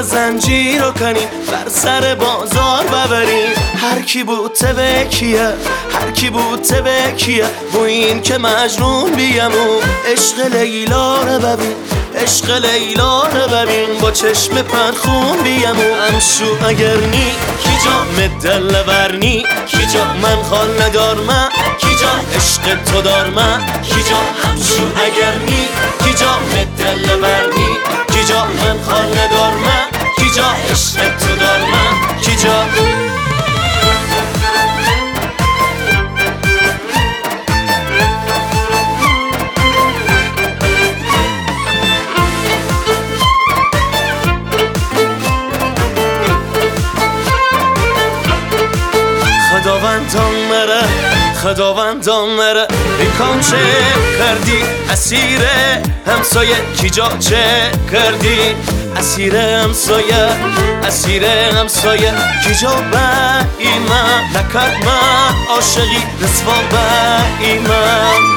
زنجیر رو کنیم بر سر بازار ببریم. هر کی بود تبکیه هر کی بود تبکیه بو این که مجنون بیمو عشق لیلا رو ببین عشق لیلا رو ببین با چشم پرخون بیمو امشو اگر نی کی جا مدل ورنی کی جا من خال ندارم کی جا عشق تو دارم کی جا همشو اگر نی کی جا مدل ورنی کی جا من خال ندارم کی جا عشق تو دارم کی جا خداوندان مره بیکان چه کردی اسیر همسایه کی جا چه کردی اسیر همسایه کی جا با ایمان نکرد ما عاشقی رسوا با ایمان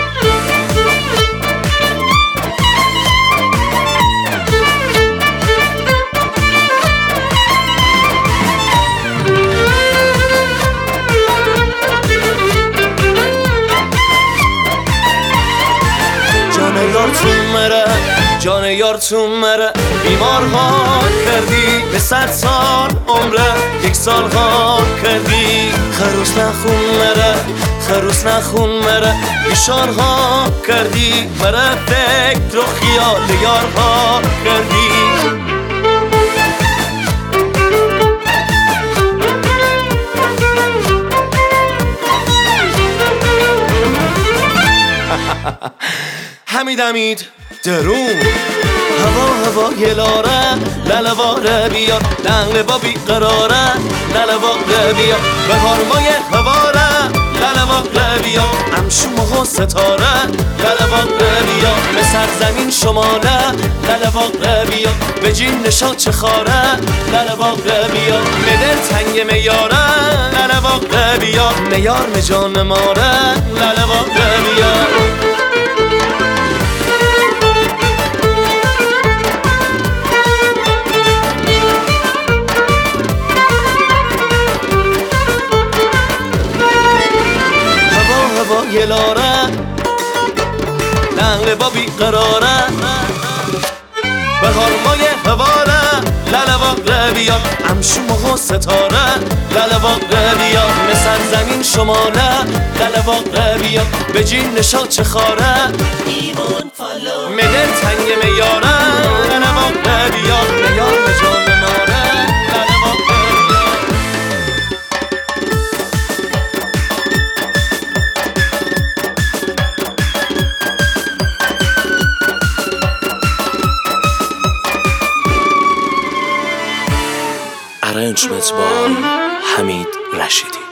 جان یار تو مره بیمار ها کردی به 100 سال عمره 1 سال ها کردی خروس نخون مره بیشار ها کردی مره فکر و خیال یار ها کردی حمید درون هوا گلاره للواره بیار لنگ با بیقراره للواره بیار به هرمای هواره للواره بیار امشو مخو ستاره للواره بیار به سرزمین شماله للواره بیار به جین نشا چه خاره للواره بیار به دل تنگ میاره للواره بیار میار مجان ماره للواره بیار گلاره لنگ با بیقراره به هرمای هواره للواقع بیار امشو مخو ستاره للواقع بیار مثل زمین شماله للواقع بیار به جین نشا چه خاره مدل تنگ میاره للواقع بیار میار به جان ناره للواقع Arrangement by Hamid Rashidi.